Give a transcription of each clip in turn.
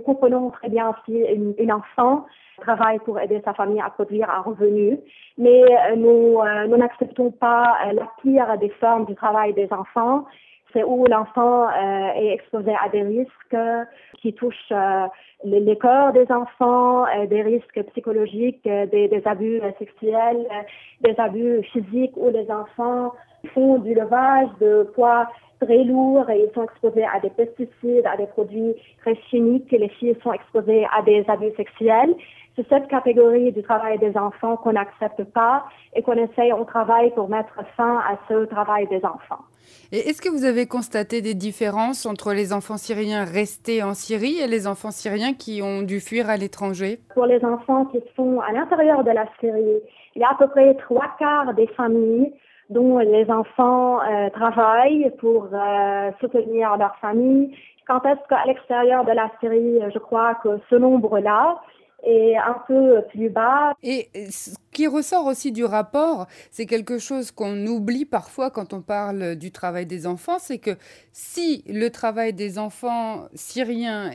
comprenons très bien si une enfant travaille pour aider sa famille à produire un revenu, mais nous n'acceptons pas la pire des formes du travail des enfants. C'est où l'enfant est exposé à des risques qui touchent les corps des enfants, des risques psychologiques, des abus sexuels, des abus physiques où les enfants font du levage de poids très lourds et ils sont exposés à des pesticides, à des produits très chimiques et les filles sont exposées à des abus sexuels. C'est cette catégorie du travail des enfants qu'on n'accepte pas et qu'on essaye, on travaille pour mettre fin à ce travail des enfants. Et est-ce que vous avez constaté des différences entre les enfants syriens restés en Syrie et les enfants syriens qui ont dû fuir à l'étranger? Pour les enfants qui sont à l'intérieur de la Syrie, il y a à peu près 3/4 des familles dont les enfants travaillent pour soutenir leur famille. Quand est-ce qu'à l'extérieur de la Syrie, je crois que ce nombre-là est un peu plus bas. Et ce qui ressort aussi du rapport, c'est quelque chose qu'on oublie parfois quand on parle du travail des enfants, c'est que si le travail des enfants syriens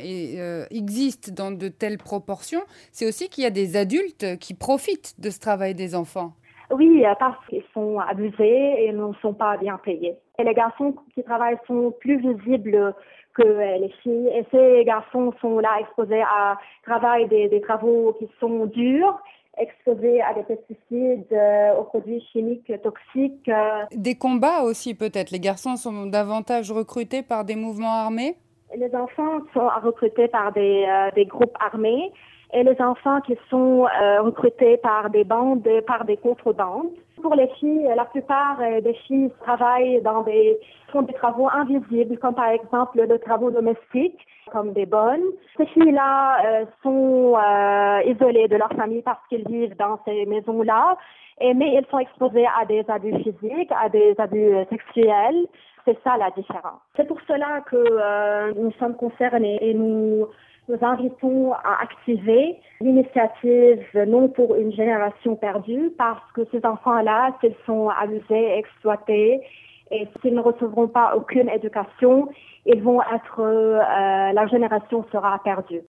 existe dans de telles proportions, c'est aussi qu'il y a des adultes qui profitent de ce travail des enfants. Oui, parce qu'ils sont abusés et ne sont pas bien payés. Et les garçons qui travaillent sont plus visibles que les filles. Et ces garçons sont là exposés à travail des travaux qui sont durs, exposés à des pesticides, aux produits chimiques toxiques. Des combats aussi peut-être. Les garçons sont davantage recrutés par des mouvements armés. Les enfants sont recrutés par des groupes armés et les enfants qui sont recrutés par des bandes, par des contrebandes. Pour les filles, la plupart des filles travaillent font des travaux invisibles, comme par exemple les travaux domestiques, comme des bonnes. Ces filles-là sont isolées de leur famille parce qu'elles vivent dans ces maisons-là, mais elles sont exposées à des abus physiques, à des abus sexuels. C'est ça la différence. C'est pour cela que nous sommes concernés et nous invitons à activer l'initiative non pour une génération perdue parce que ces enfants-là, s'ils sont abusés, exploités et s'ils ne recevront pas aucune éducation, la génération sera perdue.